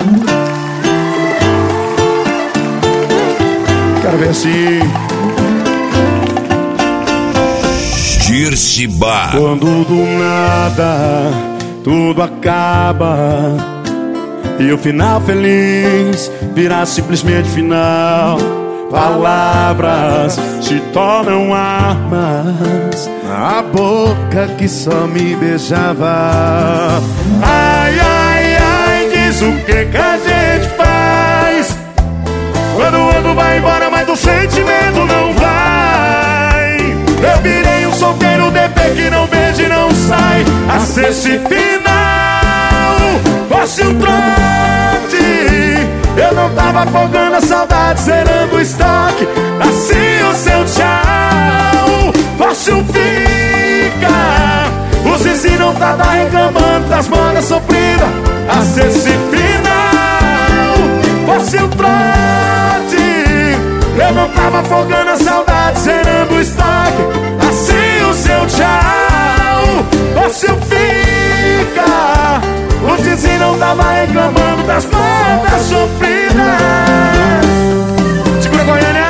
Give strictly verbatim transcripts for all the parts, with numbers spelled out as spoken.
Quero ver assim. Dirce Bar. Quando do nada tudo acaba e o final feliz virá simplesmente final, palavras se tornam armas na boca que só me beijava. Ai, ai, ai, diz o que que a gente faz quando o ano vai embora, mas o sentimento não vai. Eu virei um solteiro D P que não beija e não sai. A se esse final fosse um trote, eu não tava afogando a saudade, zerando o estoque. Assim o seu tchau fosse um fica, os vizinhos não tava reclamando das modas sofridas. A se esse final fosse um trote, eu não tava afogando a saudade, zerando o estoque. Assim o seu tchau fosse um fica, os vizinhos não tava reclamando das modas sofridas. Segura Goiânia.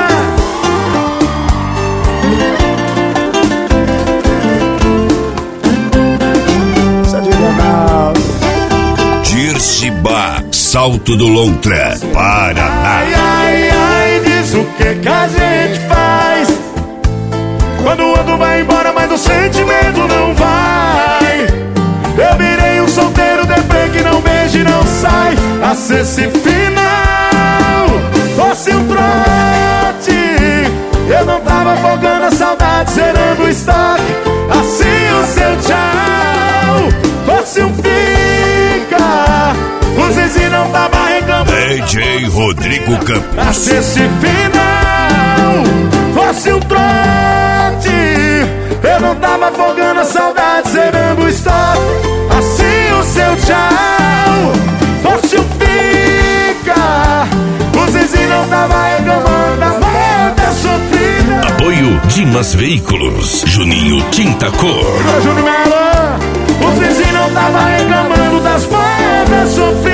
Dirce Bar, Salto do Lontra, Paraná. Ai, ai, ai, diz o que que a gente faz quando o ano vai embora, mas o sentimento não vai. Eu virei um solteiro D P que não beija e não sai. A se esse final fosse um trote, eu não tava afogando a saudade, zerando o estoque. Assim o seu tchau fosse um fica, os vizinhos não tava reclamando. D J Rodrigo Campos. A se esse final fosse um trote, eu não tava afogando a saudade, zerando o estoque. Assim o seu tchau fosse um fica, os vizinhos não tava reclamando da moda sofrida. Apoio Dimas Veículos, Juninho Tinta Cor. Júnior Melo, os vizinhos não tava reclamando das modas sofridas.